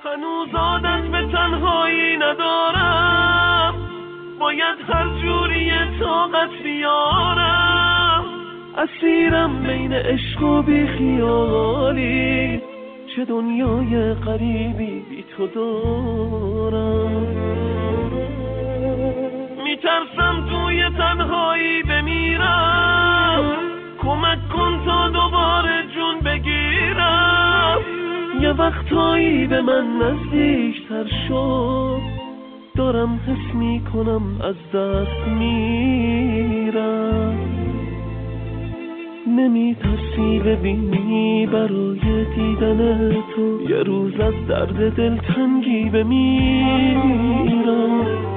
هنوز عادت به تنهایی ندارم، باید هر جوری طاقت بیارم. اسیرم بین عشق و بی خیالی، چه دنیای غریبی بی تو دارم. میترسم توی تنهایی بمیرم، کمک کن تا دوباره جون بگیرم. یه وقتایی به من نزدیکتر شد، دارم حس میکنم از دست میرم. نمیترسی ببینی برای دیدن تو یه روز از درد دلتنگی بمیرم.